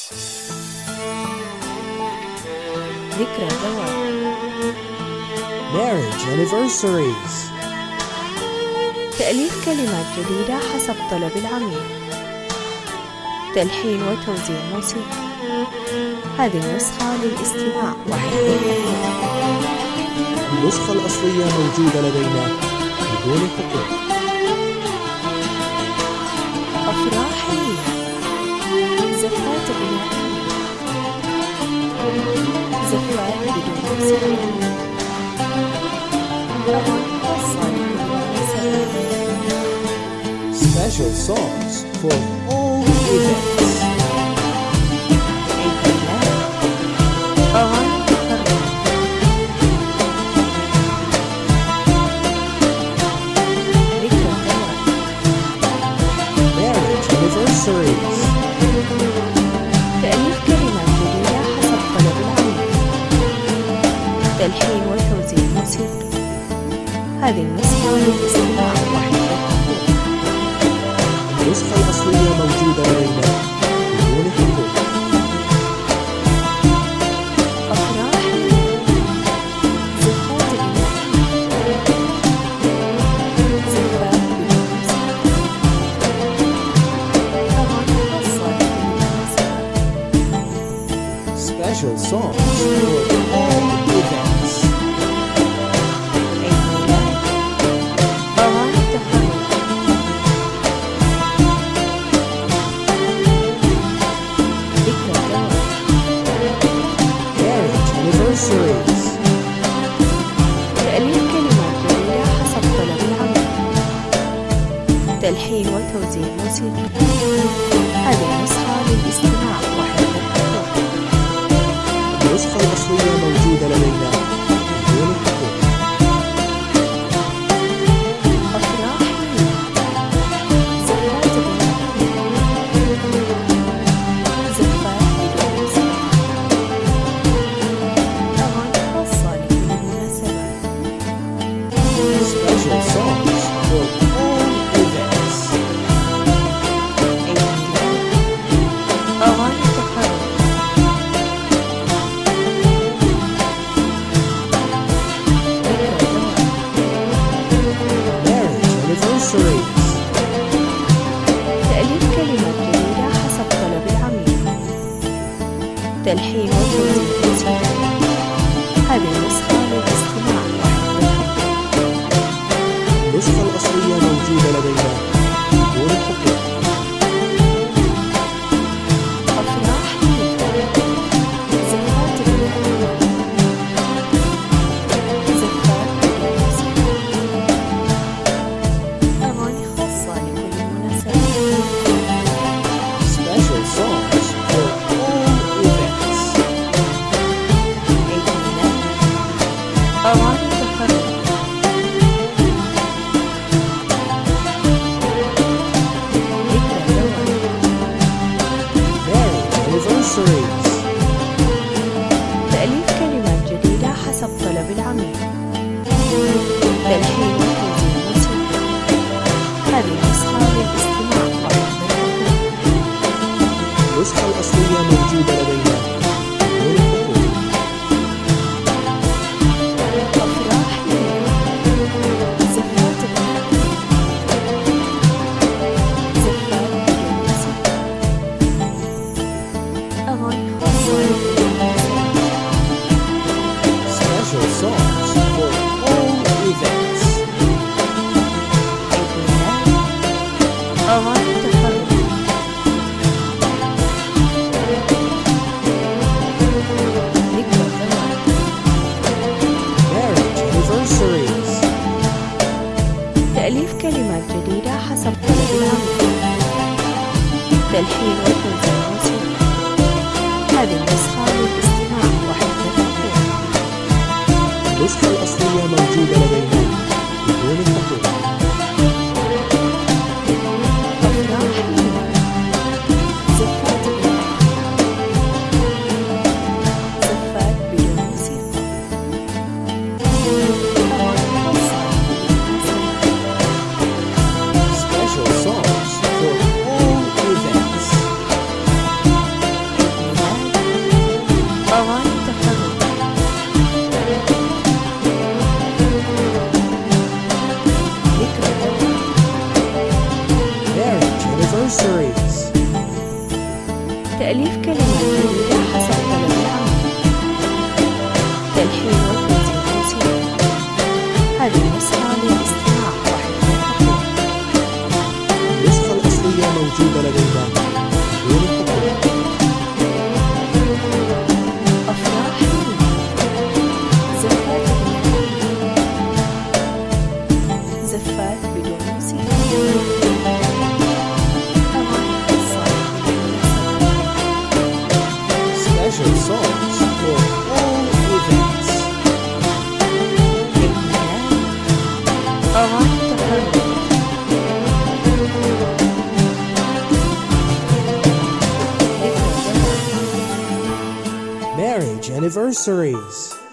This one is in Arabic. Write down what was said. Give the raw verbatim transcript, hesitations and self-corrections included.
ذكرى زواج. Marriage anniversaries. تأليف كلمات جديدة حسب طلب العميل. تلحين وتوزيع موسيقى. هذه النسخة للاستماع وحفظ الحقوق. النسخة الأصلية موجودة لدينا بدون حقوق. أفراحي، زفات غنائية، زفات بدون موسيقى، أغاني خاصة للمناسبات. Special songs for all events. عيد ميلاد، أغاني تخرج، ذكرى زواج. Marriage anniversaries. تأليف كلمات جديدة حسب طلب العميل. تلحين وتوزيع موسيقي. هذه النسخة للاستماع وحفظ الحقوق. النسخة الأصلية موجودة لدينا بدون حقوق. أفراحي، زفات غنائية، زفات بدون موسيقى، أغاني خاصة للمناسبات. Special songs for all events. عيد ميلاد، أغاني تخرج، ذكرى زواج. Marriage anniversaries. تأليف كلمات جديدة حسب طلب العميل. تلحين وتوزيع موسيقي. هذه النسخة للاستماع وحفظ الحقوق. النسخة الأصلية موجودة لدينا بدون حقوق. أفراحي، زفات غنائية، زفات بدون موسيقى، أغاني خاصة لكل المناسبات. Special songs for all events. عيد ميلاد، أغاني تخرج، ذكرى زواج. Marriage anniversaries. تأليف كلمات جديدة حسب طلب العميل. تلحين وتوزيع موسيقى. هذه النسخة للاستماع وحفظ الحقوق. النسخة الأصلية موجودة لدينا بدون حقوق. أفراحي، زفات غنائية، زفات بدون موسيقى، أغاني خاصة لكل المناسبات. Special songs for all events. عيد ميلاد، أغاني تخرج، ذكرى زواج. Marriage anniversaries. تأليف كلمات جديدة حسب طلب العميل. تلحين وتوزيع موسيقى. هذه النسخة للاستماع وحفظ الحقوق. النسخة الأصلية موجودة لدينا بدون حقوق. أفراحي، زفات غنائية، زفات بدون موسيقى، أغاني خاصة لكل المناسبات. Special songs for all events. عيد ميلاد، أغاني تخرج، ذكرى زواج. Marriage anniversaries. تأليف كلمات جديدة حسب طلب العميل. تلحين وتوزيع موسيقى. هذه النسخة للاستماع وحفظ الحقوق. النسخة الأصلية موجودة لدينا بدون حقوق. أفراحي، زفات غنائية، زفات بدون موسيقى، أغاني خاصة للمناسبات. Special songs for all events. عيد تأليف كلمات جديدة حسب طلب العميل. تلحين وتنزيل موسيقى. هذه النسخة للاستماع فقط. النسخة الأصلية موجودة لدينا بدون الحقوق. أفراح زفات زفات بدون موسيقى. Special songs for all events. أغاني تقرب. Marriage anniversaries.